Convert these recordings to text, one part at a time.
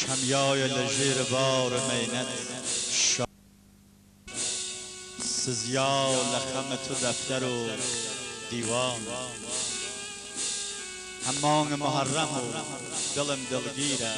همیای لژیر بار مینت سزیا لخم تو دفتر و دیوان همان محرم و دلم دلگیره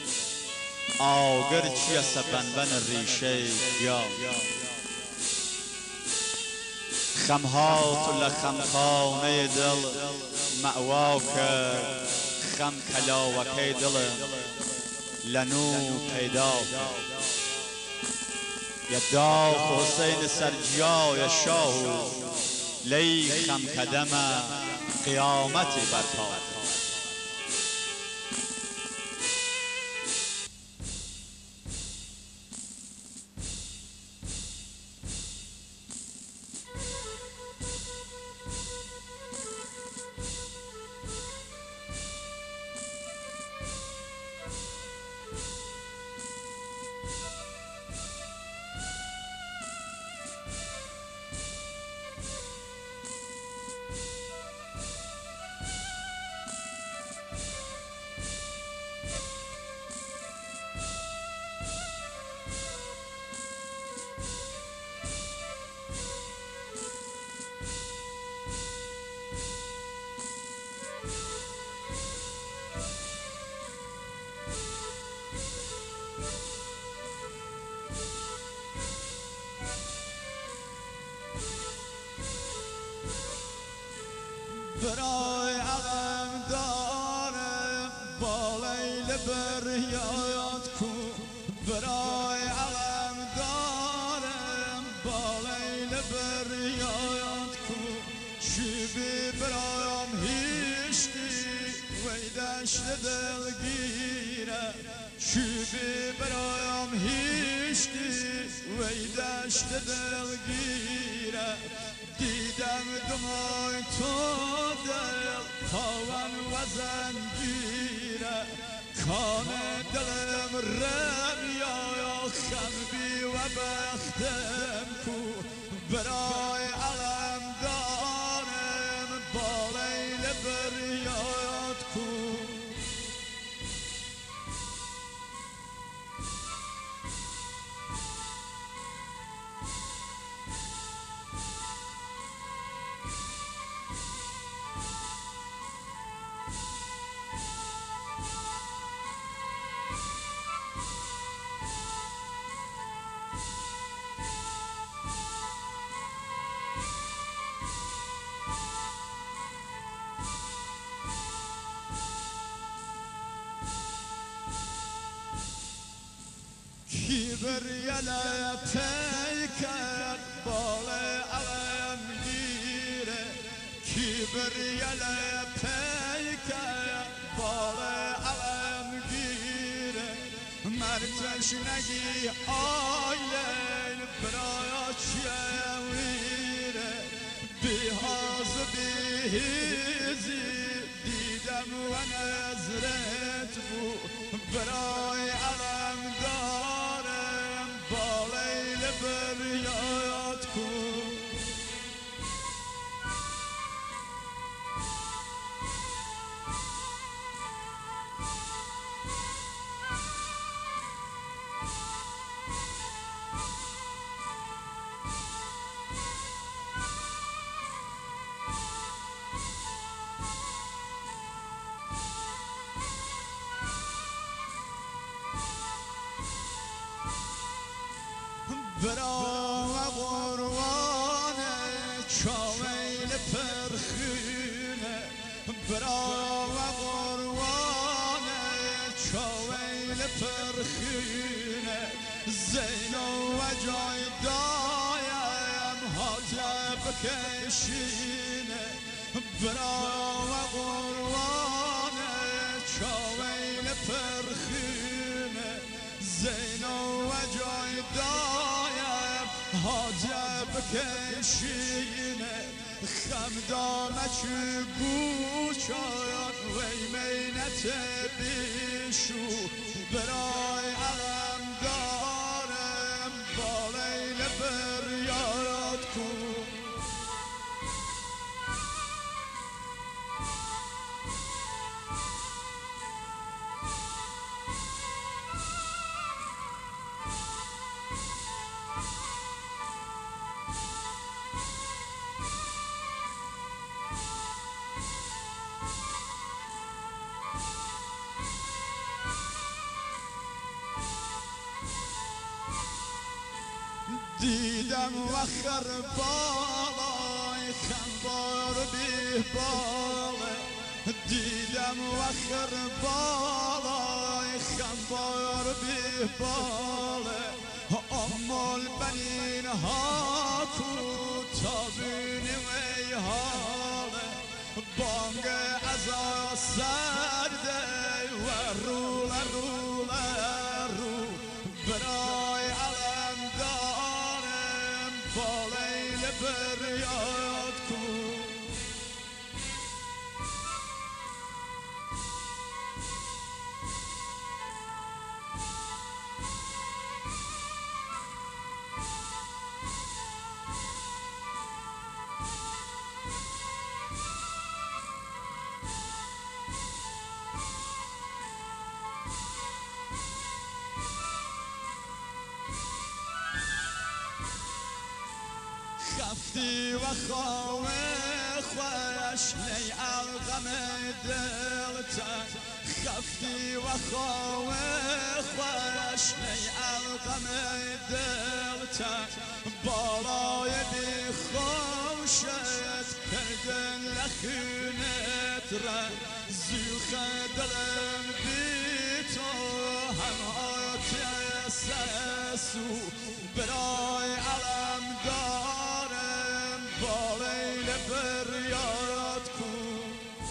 آگر چیه سبنبن ریشه یا خمها تو لخمخانه دل مأوا کرد خم کلاوکه دلم لنو پیدا کرد یا داغ حسین سرجای شاه لی خم کدم قیامتی برپا برای علم دارم با لیل بریاد کو برای علم دارم با لیل بریاد کو چی بی برایم هیشتی وی دشت دلگیره چی بی برایم هیشتی وی دشت دلگیره دیدم دمای تو دل تاون و زنگیره کان دلم رمیا خم بی و بختم کو برای علم دارم با لیل بریاد کو Kibriyle peyker bale alem gire Kibriyle peyker bale alem gire Merteşnegi aylen braya çevire Bihaz bihizi didem ve nezret bu برای علم دارم با لیل بریاد کن برای قربان چاویل پرخونه برای قربان چاویل پرخونه زینو و جای دایم حاطب کشینه برای قربان چاویل پرخونه زینو و جای دایم حاجب کشینه خمدانه چه گوشان وی مینت بیشو برای علم دارم با لیل بریاد کن دیدم وخر بالای خنبار بی باله دیدم وخر بالای خنبار بی باله امال بنین ها کو تابین وی حاله بانگ ازا سرده و رول رول رو برای علم دارم با لیل بریاد کن خفتی و خواه خوش لی الغم دلتا خفتی و خواه خوش لی الغم دلتا بالای بی خوشت کردن لخونت را زیوخ دلم بی تو هم آتی سسو برای علم دارم با لیل بریاد کن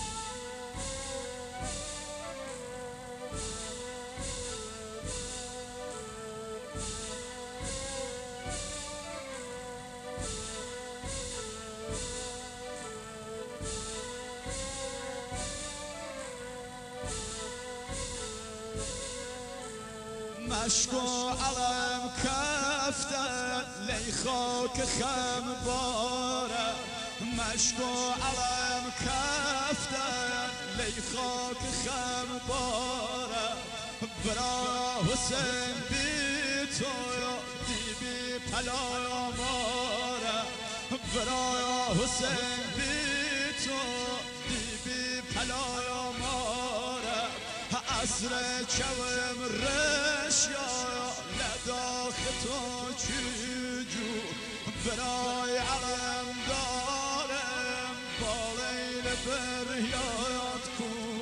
مشکو علم کفتن لی خاک خم باره مشکو علم کفتن لی خاک خم باره برا حسین بی تو دی بی پلا ماره برا حسین بی تو دی بی پلا ماره عصر چوم رش یا لداخ تو چجو برای علم دارم با لیل بریاد کن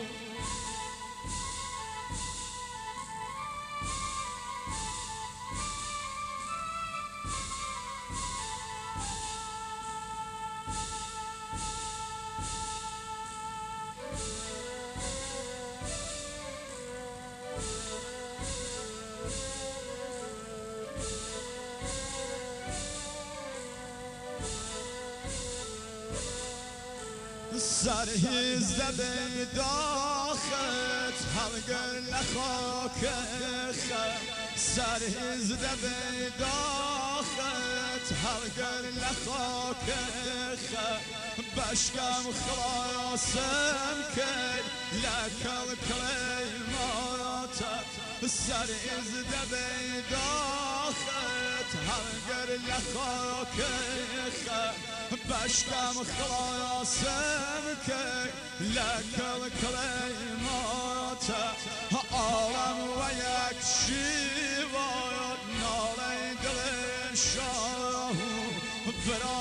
سرهیزده به داخت هلگر لخاک خم سرهیزده به داخت هلگر لخاک خم بشکم خلاصم که لکل کلیماتا سرهیزده به داخت هلگر لخاک خم بشکم خلاصم که لکل کلیمات عالم و یک شیوات ناله دل شاه برای